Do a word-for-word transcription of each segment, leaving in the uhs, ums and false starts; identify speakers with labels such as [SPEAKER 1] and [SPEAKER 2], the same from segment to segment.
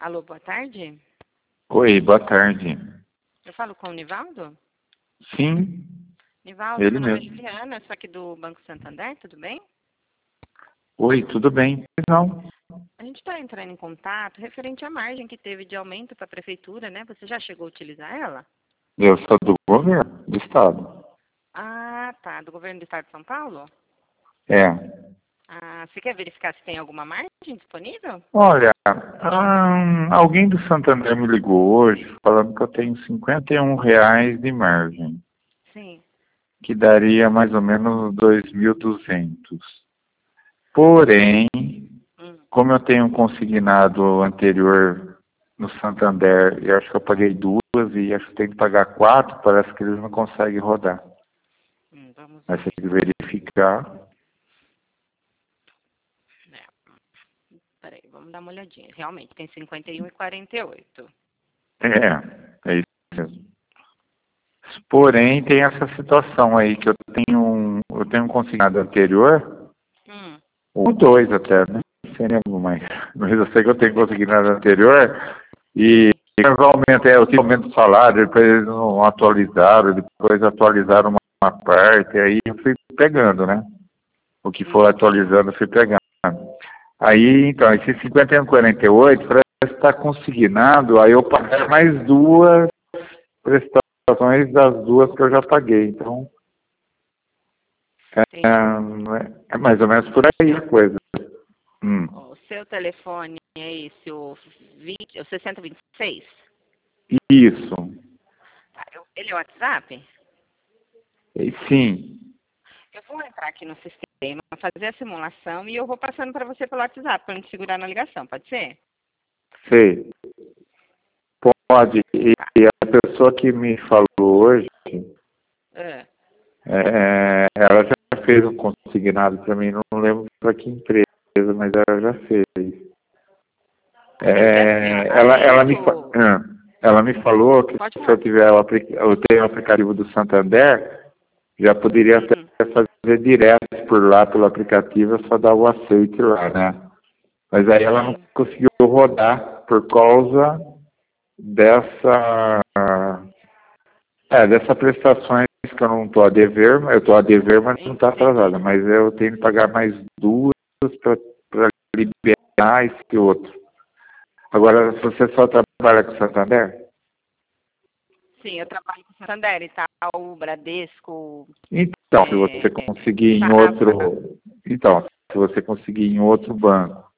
[SPEAKER 1] Alô, boa tarde.
[SPEAKER 2] Oi, boa tarde.
[SPEAKER 1] Eu falo com o Nivaldo?
[SPEAKER 2] Sim,
[SPEAKER 1] Nivaldo,
[SPEAKER 2] ele
[SPEAKER 1] meu nome é
[SPEAKER 2] mesmo.
[SPEAKER 1] Juliana, sou aqui do Banco Santander, tudo bem?
[SPEAKER 2] Oi, tudo bem? Não,
[SPEAKER 1] A gente está entrando em contato referente à margem que teve de aumento para a prefeitura, né? Você já chegou a utilizar ela?
[SPEAKER 2] eu sou do governo, do estado.
[SPEAKER 1] Ah, tá. Do governo do estado de São Paulo?
[SPEAKER 2] É.
[SPEAKER 1] Ah, você quer verificar se tem alguma margem disponível?
[SPEAKER 2] Olha, ahn, alguém do Santander me ligou hoje falando que eu tenho cinquenta e um reais de margem,
[SPEAKER 1] Sim.
[SPEAKER 2] que daria mais ou menos dois mil e duzentos. Porém,
[SPEAKER 1] Hum.
[SPEAKER 2] como eu tenho um consignado anterior no Santander, eu acho que eu paguei duas e acho que tem que pagar quatro, parece que eles não conseguem rodar.
[SPEAKER 1] Hum, vamos
[SPEAKER 2] Mas
[SPEAKER 1] ver.
[SPEAKER 2] tem que verificar.
[SPEAKER 1] É, peraí, vamos dar uma olhadinha. Realmente, tem cinquenta e um e quarenta e oito.
[SPEAKER 2] É, é isso mesmo. Porém, tem essa situação aí que eu tenho um, eu tenho um consignado anterior,
[SPEAKER 1] Hum.
[SPEAKER 2] ou dois até, né? Não sei nem mais. Mas eu sei que eu tenho consignado anterior e
[SPEAKER 1] Sim.
[SPEAKER 2] eventualmente é, eu tive aumento do salário, depois eles não atualizaram, depois atualizaram uma, uma parte, aí eu fui pegando, né? O que for
[SPEAKER 1] Entendi.
[SPEAKER 2] atualizando, eu fui pegando. Aí, então, esse cinquenta e um e quarenta e oito parece que está consignado, aí eu paguei mais duas prestações das duas que eu já paguei. Então, é,
[SPEAKER 1] Entendi.
[SPEAKER 2] é mais ou menos por aí a coisa. Hum.
[SPEAKER 1] Ó, o seu telefone é esse, o, vinte, o sessenta e vinte e seis?
[SPEAKER 2] Isso.
[SPEAKER 1] Tá, eu- ele é o WhatsApp?
[SPEAKER 2] E sim.
[SPEAKER 1] Eu vou entrar aqui no sistema, fazer a simulação e eu vou passando para você pelo WhatsApp, para não te segurar na ligação, pode ser?
[SPEAKER 2] Sei. Pode. E
[SPEAKER 1] Tá.
[SPEAKER 2] a pessoa que me falou hoje,
[SPEAKER 1] Ah,
[SPEAKER 2] é, ela já fez um consignado para mim, não lembro para que empresa, mas ela já fez.
[SPEAKER 1] porque assim, ó,
[SPEAKER 2] É, ela,
[SPEAKER 1] além
[SPEAKER 2] ela, me, fa-
[SPEAKER 1] do...
[SPEAKER 2] ah, ela me falou que
[SPEAKER 1] Pode
[SPEAKER 2] se eu
[SPEAKER 1] falar.
[SPEAKER 2] tiver o, apli- eu tenho o aplicativo do Santander, já poderia até
[SPEAKER 1] Hum,
[SPEAKER 2] fazer direto por lá, pelo aplicativo, é só dar o aceite lá, né? Mas aí ela não
[SPEAKER 1] sim,
[SPEAKER 2] conseguiu rodar por causa dessa, é, dessa prestações que eu não estou a dever, eu estou a dever, mas não está
[SPEAKER 1] entendi.
[SPEAKER 2] atrasada. Mas eu tenho que pagar mais duas para liberar esse outro. Agora, se você só trabalha com Santander?
[SPEAKER 1] Sim, eu trabalho com Santander, Itaú, Bradesco,
[SPEAKER 2] Então, se você
[SPEAKER 1] é,
[SPEAKER 2] conseguir em
[SPEAKER 1] Safra.
[SPEAKER 2] outro, então, se você conseguir em outro banco,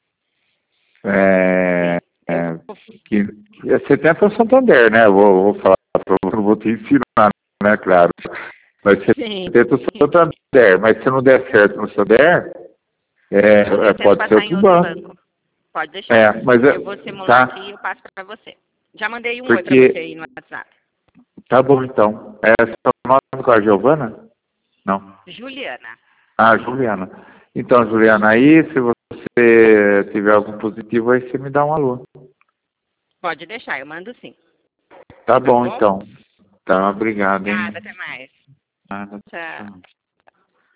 [SPEAKER 2] é,
[SPEAKER 1] Sim, eu
[SPEAKER 2] é,
[SPEAKER 1] vou...
[SPEAKER 2] que, que você tenta o Santander, né? Eu vou, vou falar para você, não vou te ensinar, né? Claro. Mas você
[SPEAKER 1] Sim,
[SPEAKER 2] tenta o
[SPEAKER 1] sim.
[SPEAKER 2] Santander, mas se não der certo no Santander, é,
[SPEAKER 1] Eu
[SPEAKER 2] é,
[SPEAKER 1] tento
[SPEAKER 2] pode ser
[SPEAKER 1] passar em
[SPEAKER 2] outro
[SPEAKER 1] outro
[SPEAKER 2] banco.
[SPEAKER 1] banco. Pode deixar.
[SPEAKER 2] É, mas
[SPEAKER 1] Eu vou
[SPEAKER 2] é,
[SPEAKER 1] simular aqui e eu
[SPEAKER 2] tá,
[SPEAKER 1] passo para você. Já mandei um oi para você
[SPEAKER 2] porque
[SPEAKER 1] aí no WhatsApp.
[SPEAKER 2] tá bom então. É seu nome com a Giovana? Não.
[SPEAKER 1] Juliana.
[SPEAKER 2] Ah, Juliana. Então, Juliana, aí se você tiver algum positivo, aí você me dá um alô.
[SPEAKER 1] Pode deixar, eu mando sim.
[SPEAKER 2] Tá
[SPEAKER 1] Tá
[SPEAKER 2] bom,
[SPEAKER 1] bom?
[SPEAKER 2] então. Tá, obrigado, hein?
[SPEAKER 1] Obrigada, até mais.
[SPEAKER 2] Nada,
[SPEAKER 1] Tchau.
[SPEAKER 2] tchau.